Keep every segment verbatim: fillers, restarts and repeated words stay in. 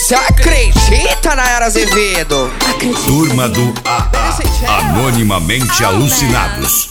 Cê acredita, Nayara Azevedo? Turma do A A, anonimamente alucinados.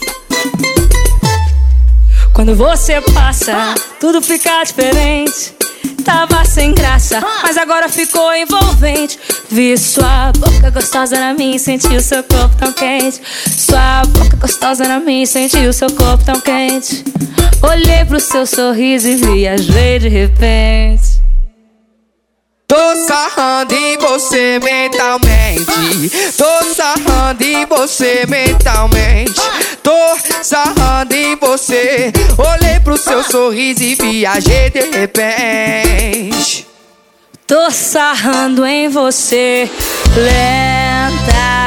Quando você passa, tudo fica diferente. Tava sem graça, mas agora ficou envolvente. Vi sua boca gostosa na minha e senti o seu corpo tão quente. Sua boca gostosa na minha e senti o seu corpo tão quente. Olhei pro seu sorriso e viajei de repente. Tô sarrando em você mentalmente. Tô sarrando em você mentalmente. Tô sarrando em você. Olhei pro seu sorriso e viajei de repente. Tô sarrando em você lentamente.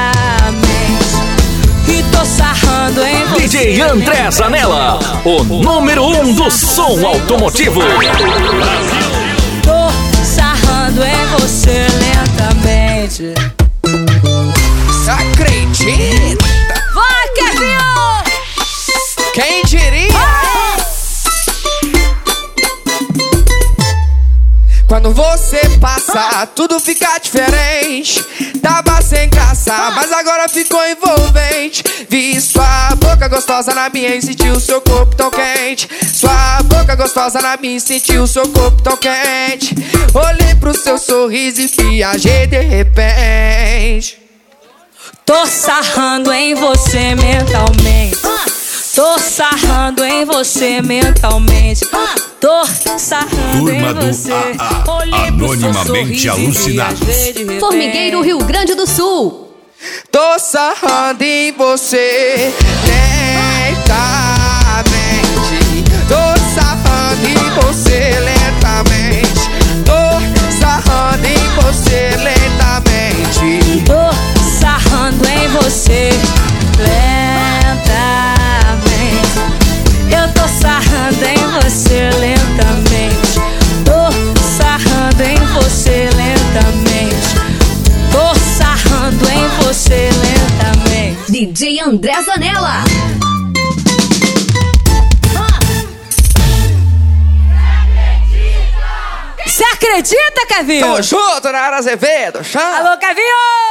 E tô sarrando em você. D J André Zanella, o número um do som automotivo. Tô sarrando em você lentamente. Cê acredita? Vai, Kevinho! Quem diria? Quando você passa, tudo fica diferente. Tava sem graça, mas agora ficou envolvente. Vi sua boca gostosa na minha e senti o seu corpo tão quente. Sua boca gostosa na minha e senti o seu corpo tão quente. Olhei pro seu sorriso e viajei de repente. Tô sarrando em você mentalmente. Tô sarrando em você mentalmente. Tô sarrando Turma em do você. A A, Olhei pro seu anonimamente sorriso e alucinados. viajei de repente. Formigueiro, Rio Grande do Sul. Tô sarrando em você lentamente. Tô sarrando em você lentamente. Tô sarrando em você lentamente. Tô sarrando em você lentamente. Eu tô sarrando em você lentamente. Tô sarrando em você lentamente. Tô sarrando em você lentamente. D J André Zanella. Você acredita, Kevinho? Tamo junto, Nayara Azevedo. Chama. Alô, Kevinho!